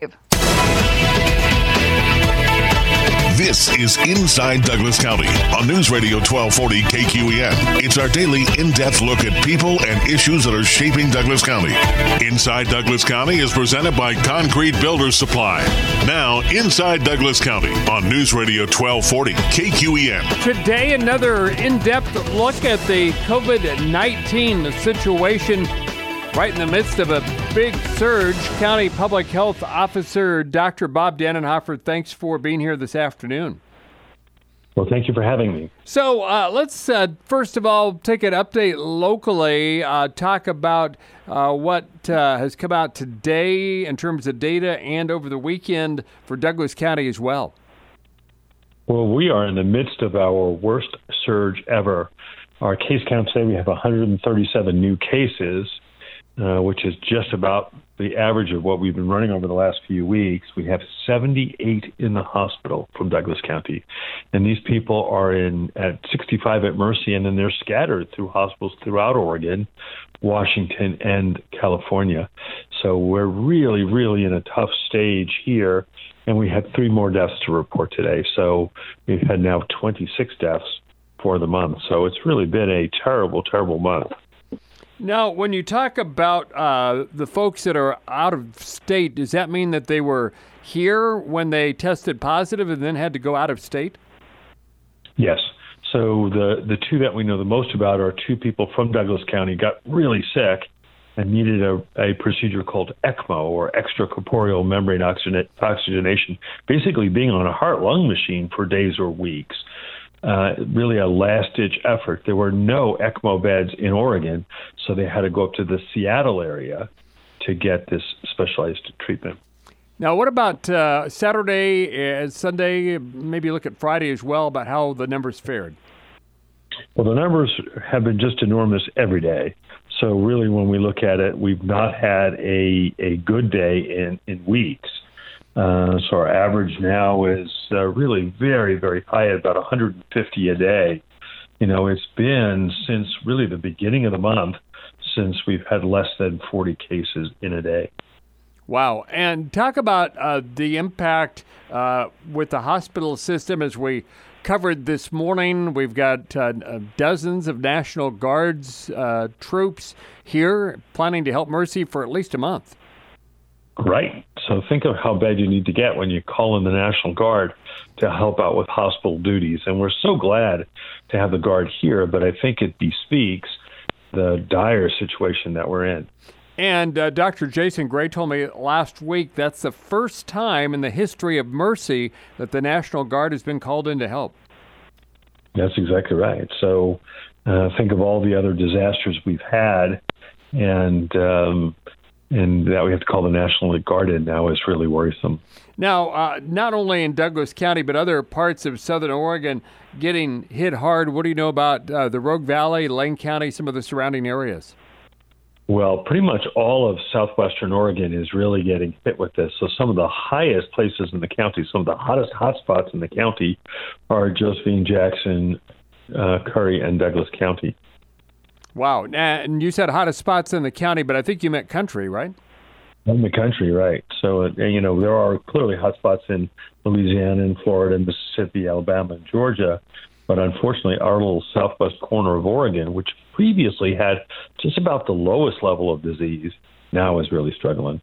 This is Inside Douglas County on News Radio 1240 KQEN. It's our daily in-depth look at people and issues that are shaping Douglas County. Inside Douglas County is presented by Concrete Builders Supply. Now, Inside Douglas County on News Radio 1240 KQEN. Today, another in-depth look at the COVID-19 situation right in the midst of a big surge. County Public Health Officer Dr. Bob Dannenhofer, thanks for being here this afternoon. Well, thank you for having me. So let's first of all take an update locally, talk about what has come out today in terms of data and over the weekend for Douglas County as well. Well, we are in the midst of our worst surge ever. Our case count today, we have 137 new cases, which is just about the average of what we've been running over the last few weeks. We have 78 in the hospital from Douglas County, and these people are at 65 at Mercy, and then they're scattered through hospitals throughout Oregon, Washington, and California. So we're really, really in a tough stage here, and we had 3 more deaths to report today. So we've had now 26 deaths for the month. So it's really been a terrible, terrible month. Now, when you talk about the folks that are out of state, does that mean that they were here when they tested positive and then had to go out of state? Yes. So the 2 that we know the most about are 2 people from Douglas County got really sick and needed a procedure called ECMO, or extracorporeal membrane oxygenation, basically being on a heart-lung machine for days or weeks. Really a last-ditch effort. There were no ECMO beds in Oregon, so they had to go up to the Seattle area to get this specialized treatment. Now, what about Saturday and Sunday, maybe look at Friday as well, about how the numbers fared? Well, the numbers have been just enormous every day. So really, when we look at it, we've not had a good day in weeks. So our average now is really very, very high at about 150 a day. You know, it's been since really the beginning of the month since we've had less than 40 cases in a day. Wow. And talk about the impact with the hospital system as we covered this morning. We've got dozens of National Guards troops here planning to help Mercy for at least a month. Right. So think of how bad you need to get when you call in the National Guard to help out with hospital duties. And we're so glad to have the Guard here, but I think it bespeaks the dire situation that we're in. And Dr. Jason Gray told me last week that's the first time in the history of Mercy that the National Guard has been called in to help. That's exactly right. So think of all the other disasters we've had, and that we have to call the National Guard in now is really worrisome. Now, not only in Douglas County, but other parts of southern Oregon getting hit hard. What do you know about the Rogue Valley, Lane County, some of the surrounding areas? Well, pretty much all of southwestern Oregon is really getting hit with this. So some of the highest places in the county, some of the hottest hotspots in the county are Josephine, Jackson, Curry, and Douglas County. Wow. And you said hottest spots in the county, but I think you meant country, right? In the country, right. So, there are clearly hotspots in Louisiana and Florida and Mississippi, Alabama, and Georgia. But unfortunately, our little southwest corner of Oregon, which previously had just about the lowest level of disease, now is really struggling.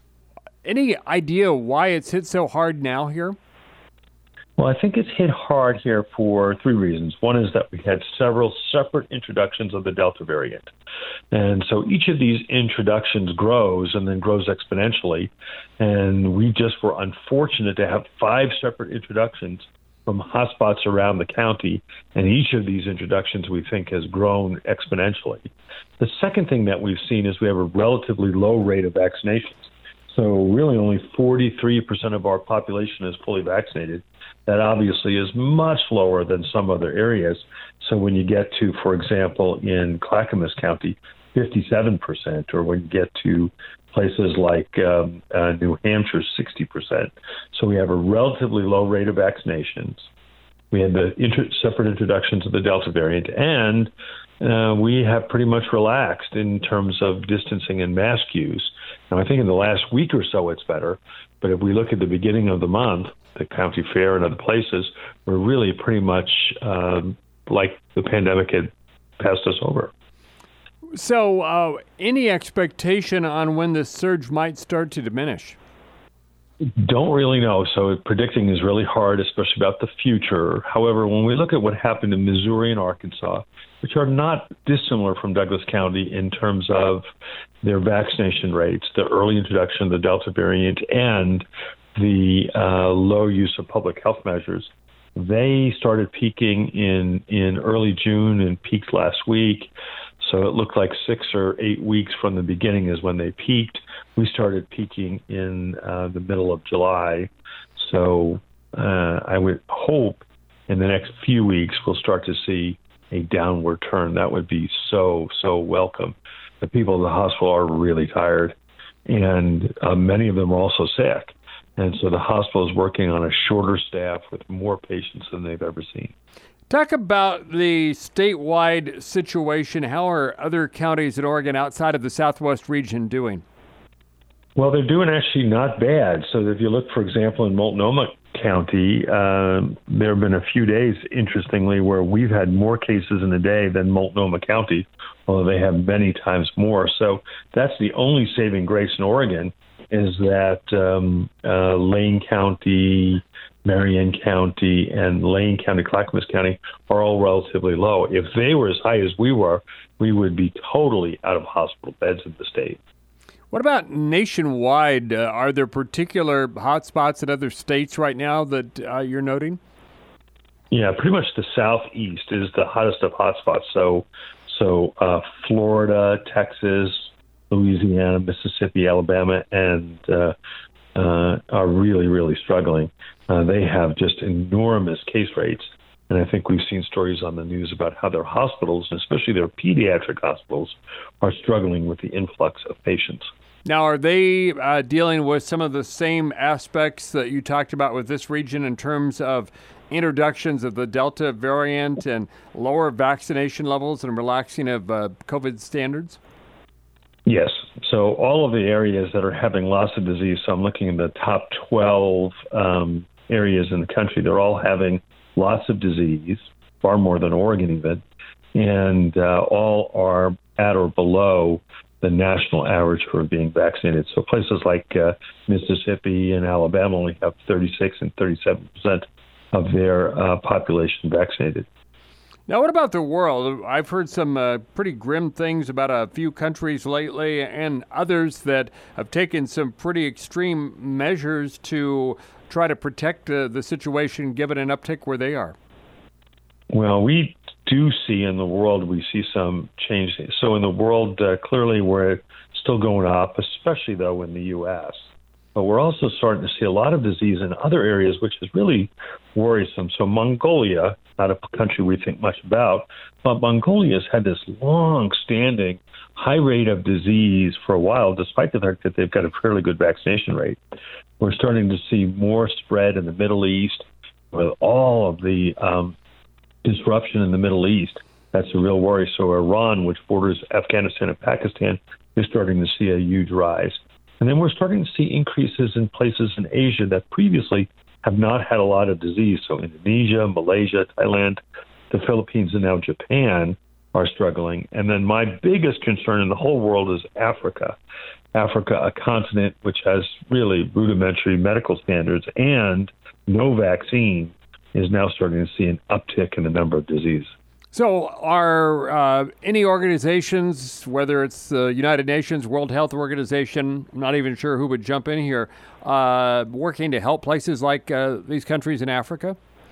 Any idea why it's hit so hard now here? Well, I think it's hit hard here for 3 reasons. One is that we had several separate introductions of the Delta variant. And so each of these introductions grows and then grows exponentially. And we just were unfortunate to have 5 separate introductions from hotspots around the county. And each of these introductions, we think, has grown exponentially. The second thing that we've seen is we have a relatively low rate of vaccinations. So really only 43% of our population is fully vaccinated. That obviously is much lower than some other areas. So when you get to, for example, in Clackamas County, 57%, or when you get to places like New Hampshire, 60%. So we have a relatively low rate of vaccinations. We had the separate introductions of the Delta variant, and we have pretty much relaxed in terms of distancing and mask use. Now, I think in the last week or so it's better, but if we look at the beginning of the month, the county fair and other places, we're really pretty much like the pandemic had passed us over. So, any expectation on when this surge might start to diminish? Don't really know. So predicting is really hard, especially about the future. However, when we look at what happened in Missouri and Arkansas, which are not dissimilar from Douglas County in terms of their vaccination rates, the early introduction of the Delta variant, and the low use of public health measures, they started peaking in early June and peaked last week. So it looked like 6 or 8 weeks from the beginning is when they peaked. We started peaking in the middle of July. So I would hope in the next few weeks we'll start to see a downward turn. That would be so welcome. The people in the hospital are really tired, and many of them are also sick. And so the hospital is working on a shorter staff with more patients than they've ever seen. Talk about the statewide situation. How are other counties in Oregon outside of the Southwest region doing? Well, they're doing actually not bad. So if you look, for example, in Multnomah County, there have been a few days, interestingly, where we've had more cases in a day than Multnomah County, although they have many times more. So that's the only saving grace in Oregon, is that Lane County, Marion County, and Lane County, Clackamas County are all relatively low. If they were as high as we were, we would be totally out of hospital beds in the state. What about nationwide? Are there particular hotspots in other states right now that you're noting? Yeah, pretty much the Southeast is the hottest of hotspots. So Florida, Texas, Louisiana, Mississippi, Alabama, and are really, really struggling. They have just enormous case rates. And I think we've seen stories on the news about how their hospitals, and especially their pediatric hospitals, are struggling with the influx of patients. Now, are they dealing with some of the same aspects that you talked about with this region in terms of introductions of the Delta variant and lower vaccination levels and relaxing of COVID standards? Yes. So all of the areas that are having loss of disease, so I'm looking at the top 12 areas in the country, they're all having lots of disease, far more than Oregon even, and all are at or below the national average for being vaccinated. So places like Mississippi and Alabama only have 36 and 37% of their population vaccinated. Now, what about the world? I've heard some pretty grim things about a few countries lately and others that have taken some pretty extreme measures to try to protect the situation, given an uptick where they are. Well, we do see in the world, we see some change. So in the world, clearly we're still going up, especially, though, in the U.S. But we're also starting to see a lot of disease in other areas, which is really worrisome. So Mongolia, not a country we think much about, but Mongolia's had this long-standing high rate of disease for a while, despite the fact that they've got a fairly good vaccination rate. We're starting to see more spread in the Middle East with all of the disruption in the Middle East. That's a real worry. So Iran, which borders Afghanistan and Pakistan, is starting to see a huge rise. And then we're starting to see increases in places in Asia that previously have not had a lot of disease. So Indonesia, Malaysia, Thailand, the Philippines, and now Japan are struggling. And then my biggest concern in the whole world is Africa. Africa, a continent which has really rudimentary medical standards and no vaccine, is now starting to see an uptick in the number of disease. So are any organizations, whether it's the United Nations, World Health Organization, I'm not even sure who would jump in here, working to help places like these countries in Africa?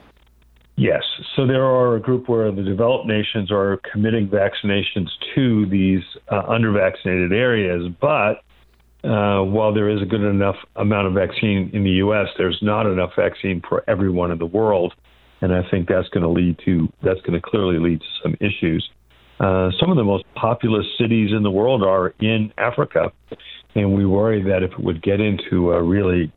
Yes. So there are a group where the developed nations are committing vaccinations to these under-vaccinated areas. But while there is a good enough amount of vaccine in the U.S., there's not enough vaccine for everyone in the world. And I think that's going to clearly lead to some issues. Some of the most populous cities in the world are in Africa, and we worry that if it would get into a really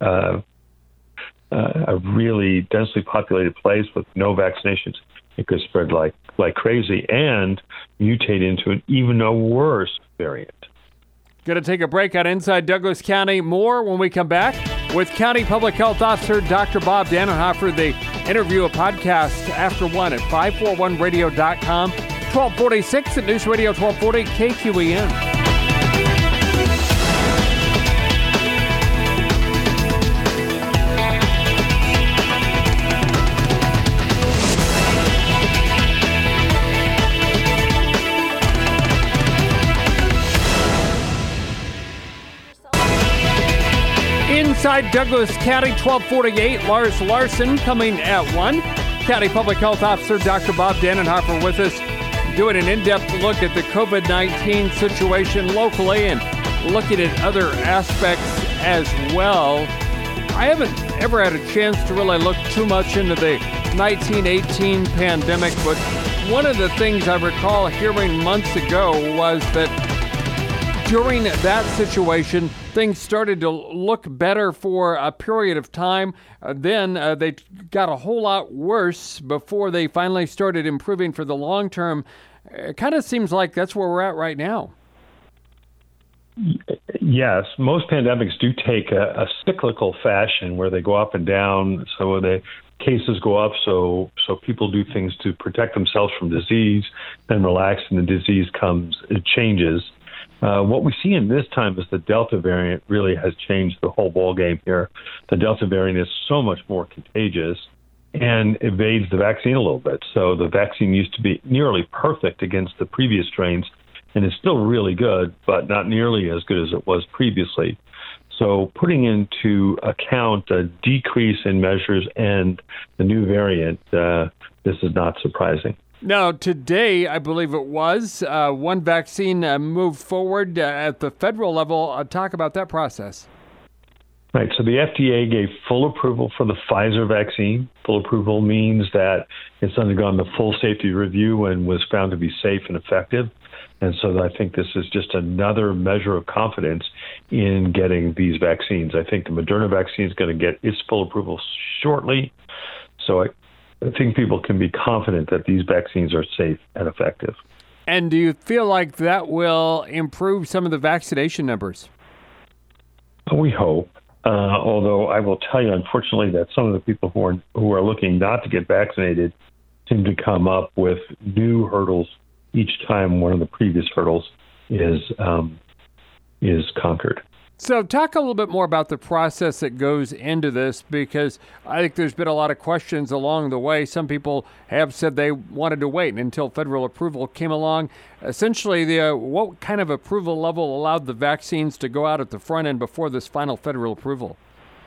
densely populated place with no vaccinations, it could spread like crazy and mutate into an even worse variant. Going to take a break on Inside Douglas County. More when we come back with County Public Health Officer Dr. Bob Dannenhofer. The interview, a podcast after 1 at 541radio.com, 1246 at News Radio 1240 KQEN. Inside Douglas County, 1248. Lars Larson coming at 1. County Public Health Officer Dr. Bob Dannenhofer with us, doing an in-depth look at the COVID-19 situation locally and looking at other aspects as well. I haven't ever had a chance to really look too much into the 1918 pandemic, but one of the things I recall hearing months ago was that during that situation, things started to look better for a period of time. Then they got a whole lot worse before they finally started improving for the long term. It kind of seems like that's where we're at right now. Yes, most pandemics do take a cyclical fashion where they go up and down. So the cases go up, so people do things to protect themselves from disease, then relax, and the disease it changes. What we see in this time is the Delta variant really has changed the whole ballgame here. The Delta variant is so much more contagious and evades the vaccine a little bit. So the vaccine used to be nearly perfect against the previous strains, and it's still really good, but not nearly as good as it was previously. So putting into account a decrease in measures and the new variant, this is not surprising. Now, today, I believe it was, one vaccine moved forward at the federal level. Talk about that process. Right. So the FDA gave full approval for the Pfizer vaccine. Full approval means that it's undergone the full safety review and was found to be safe and effective. And so I think this is just another measure of confidence in getting these vaccines. I think the Moderna vaccine is going to get its full approval shortly. So I think people can be confident that these vaccines are safe and effective. And do you feel like that will improve some of the vaccination numbers? We hope. Although I will tell you, unfortunately, that some of the people who are looking not to get vaccinated seem to come up with new hurdles each time one of the previous hurdles is conquered. So talk a little bit more about the process that goes into this, because I think there's been a lot of questions along the way. Some people have said they wanted to wait until federal approval came along. Essentially, what kind of approval level allowed the vaccines to go out at the front end before this final federal approval?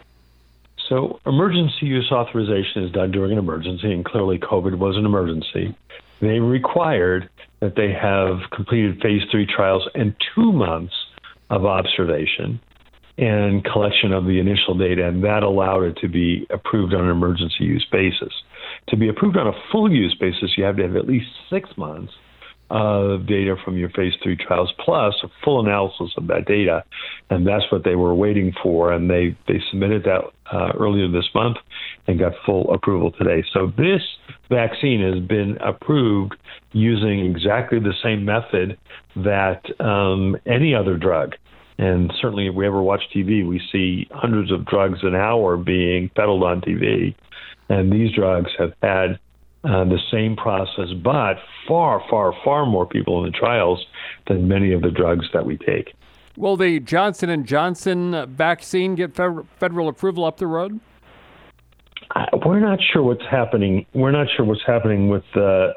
So emergency use authorization is done during an emergency, and clearly COVID was an emergency. They required that they have completed phase 3 trials and 2 months of observation and collection of the initial data, and that allowed it to be approved on an emergency use basis. To be approved on a full use basis, you have to have at least 6 months of data from your phase 3 trials, plus a full analysis of that data, and that's what they were waiting for, and they submitted that earlier this month and got full approval today. So this vaccine has been approved using exactly the same method that any other drug. And certainly if we ever watch TV, we see hundreds of drugs an hour being peddled on TV. And these drugs have had the same process, but far, far, far more people in the trials than many of the drugs that we take. Will the Johnson & Johnson vaccine get federal approval up the road? We're not sure what's happening. We're not sure what's happening with the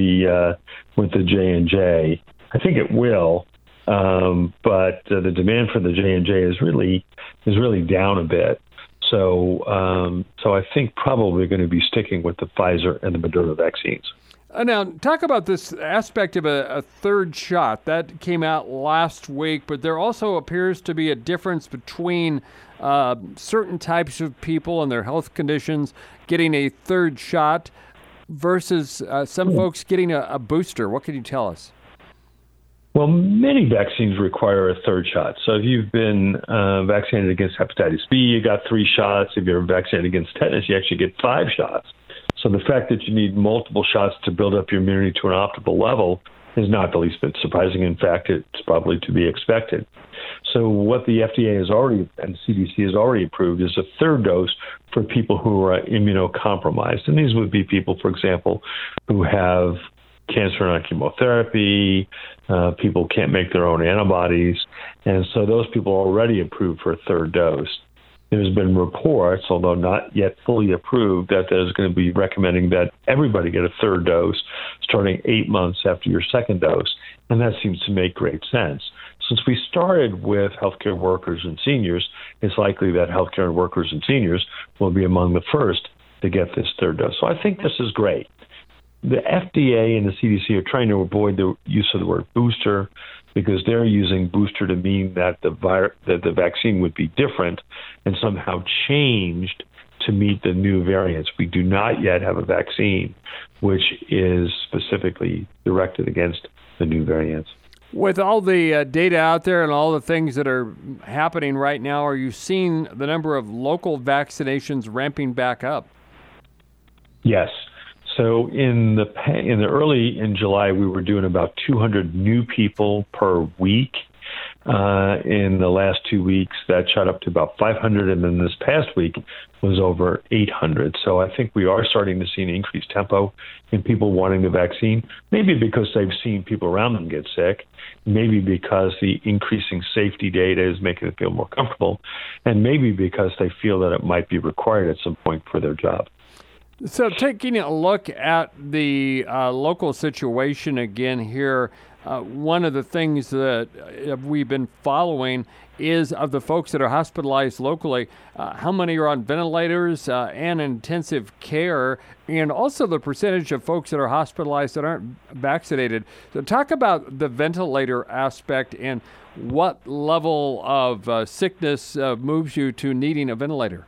J&J. I think it will, but the demand for the J&J is really down a bit. So I think probably going to be sticking with the Pfizer and the Moderna vaccines. Now, talk about this aspect of a third shot. That came out last week, but there also appears to be a difference between certain types of people and their health conditions getting a third shot versus some folks getting a booster. What can you tell us? Well, many vaccines require a third shot. So if you've been vaccinated against hepatitis B, you got 3 shots. If you're vaccinated against tetanus, you actually get 5 shots. So the fact that you need multiple shots to build up your immunity to an optimal level is not the least bit surprising. In fact, it's probably to be expected. So what the FDA has already and CDC has already approved is a third dose for people who are immunocompromised. And these would be people, for example, who have cancer on chemotherapy, people can't make their own antibodies. And so those people are already approved for a third dose. There's been reports, although not yet fully approved, that there's going to be recommending that everybody get a third dose starting 8 months after your second dose. And that seems to make great sense. Since we started with healthcare workers and seniors, it's likely that healthcare workers and seniors will be among the first to get this third dose. So I think this is great. The FDA and the CDC are trying to avoid the use of the word booster because they're using booster to mean that the vaccine would be different and somehow changed to meet the new variants. We do not yet have a vaccine which is specifically directed against the new variants. With all the data out there and all the things that are happening right now, are you seeing the number of local vaccinations ramping back up? Yes. So in July, we were doing about 200 new people per week. In the last 2 weeks, that shot up to about 500, and then this past week was over 800. So I think we are starting to see an increased tempo in people wanting the vaccine, maybe because they've seen people around them get sick, maybe because the increasing safety data is making them feel more comfortable, and maybe because they feel that it might be required at some point for their job. So taking a look at the local situation again here, one of the things that we've been following is of the folks that are hospitalized locally, how many are on ventilators and intensive care, and also the percentage of folks that are hospitalized that aren't vaccinated. So talk about the ventilator aspect and what level of sickness moves you to needing a ventilator.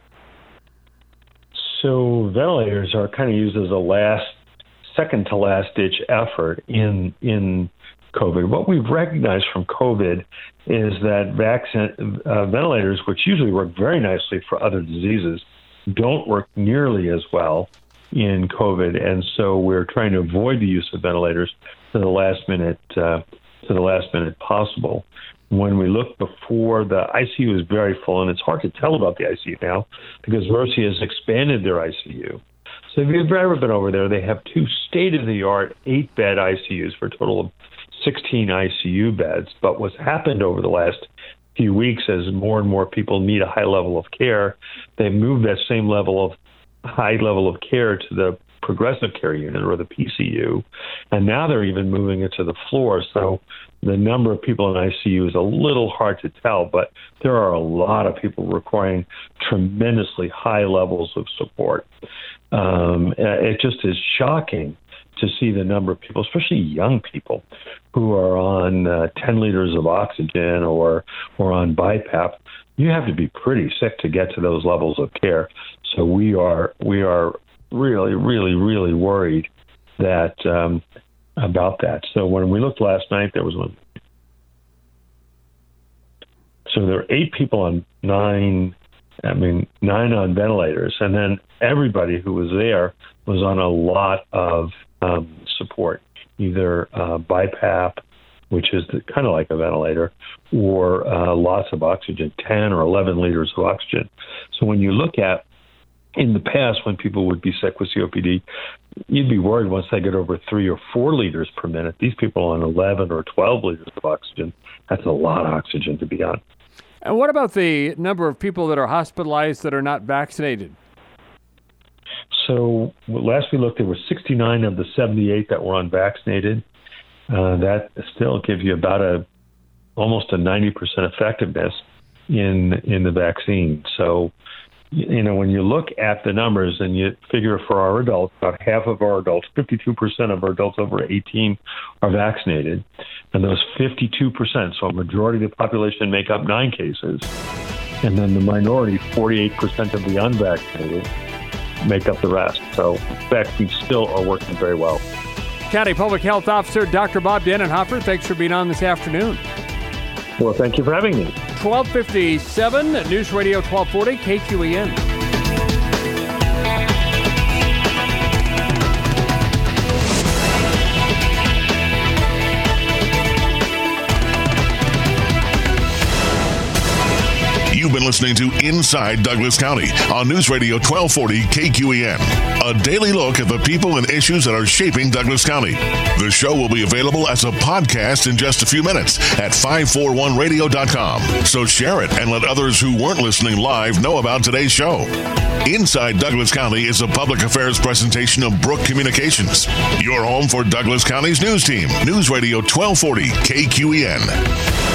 So ventilators are kind of used as a second to last ditch effort in COVID. What we've recognized from COVID is that ventilators, which usually work very nicely for other diseases, don't work nearly as well in COVID, and so we're trying to avoid the use of ventilators to the last minute possible. When we look before, the ICU is very full, and it's hard to tell about the ICU now because Mercy has expanded their ICU. So if you've ever been over there, they have 2 state-of-the-art 8-bed ICUs for a total of 16 ICU beds. But what's happened over the last few weeks as more and more people need a high level of care, they've moved that same high level of care to the progressive care unit or the PCU, and now they're even moving it to the floor. So the number of people in ICU is a little hard to tell, but there are a lot of people requiring tremendously high levels of support. It just is shocking to see the number of people, especially young people, who are on 10 liters of oxygen or on BiPAP. You have to be pretty sick to get to those levels of care. So we are really, really, really worried that about that. So when we looked last night, there was one. So there were 8 people on 9 on ventilators, and then everybody who was there was on a lot of support, either BiPAP, which is kind of like a ventilator, or lots of oxygen, 10 or 11 liters of oxygen. So when you look at in the past, when people would be sick with COPD, you'd be worried once they get over 3 or 4 liters per minute. These people on 11 or 12 liters of oxygen, that's a lot of oxygen to be on. And what about the number of people that are hospitalized that are not vaccinated? So last we looked, there were 69 of the 78 that were unvaccinated. That still gives you about almost a 90% effectiveness in the vaccine. So, when you look at the numbers and you figure for our adults, about half of our adults, 52% of our adults over 18 are vaccinated. And those 52%, so a majority of the population, make up 9 cases. And then the minority, 48% of the unvaccinated, make up the rest. So vaccines still are working very well. County Public Health Officer Dr. Bob Denenhofer, thanks for being on this afternoon. Well, thank you for having me. 1257 News Radio 1240 KQEN. You've been listening to Inside Douglas County on News Radio 1240 KQEN. A daily look at the people and issues that are shaping Douglas County. The show will be available as a podcast in just a few minutes at 541radio.com. So share it and let others who weren't listening live know about today's show. Inside Douglas County is a public affairs presentation of Brook Communications. Your home for Douglas County's news team. News Radio 1240 KQEN.